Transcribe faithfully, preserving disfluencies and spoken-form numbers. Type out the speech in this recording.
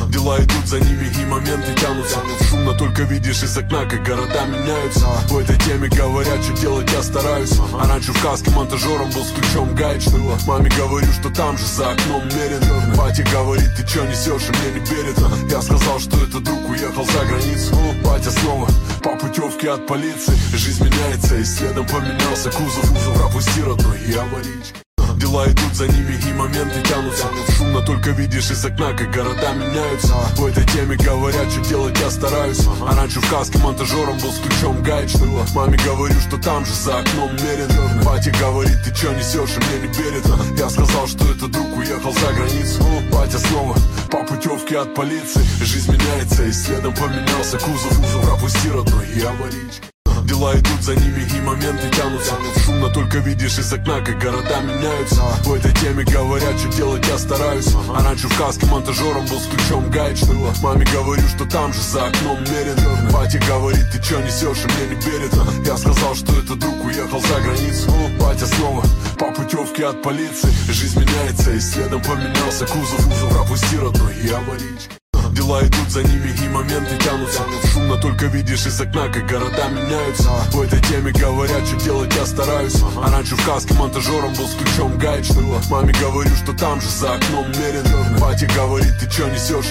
Дела идут за ними и моменты тянутся. Шумно только видишь из окна, как города меняются. В этой теме говорят, что делать я стараюсь. А раньше в каске монтажером был с ключом гаечным. Маме говорю, что там же за окном мерен. Батя говорит, ты чё несешь, и мне не верит. Я сказал, что этот друг уехал за границу. Батя снова по путевке от полиции. Жизнь меняется, и следом поменялся кузов. Пропусти, родной, и аварийки. Дела идут за ними и моменты тянутся. Шумно только видишь из окна, как города меняются. В этой теме говорят, что делать я стараюсь. А раньше в каске монтажером был с ключом гаечным. Маме говорю, что там же за окном мерен. Батя говорит, ты чё несешь, и мне не верит. Я сказал, что этот друг уехал за границу. Батя снова по путевке от полиции. Жизнь меняется, и следом поменялся кузов. Пропусти, родной, и аварийки. Дела идут за ними и моменты тянутся. Шумно только видишь из окна, как города меняются. В этой теме говорят, что делать я стараюсь. А раньше в каске монтажером был с ключом гаечным. Маме говорю, что там же за окном мерен. Батя говорит, ты чё несешь, и мне не верит. Я сказал, что этот друг уехал за границу. Батя снова по путевке от полиции. Жизнь меняется, и следом поменялся кузов. Пропусти, родной, и аварийки. Дела идут за ними и моменты тянутся. Шумно только видишь из окна, как города меняются. В этой теме говорят, что делать я стараюсь. А раньше в каске монтажером был с ключом гаечным. Маме говорю, что там же за окном мерен. Батя говорит, ты чё несешь,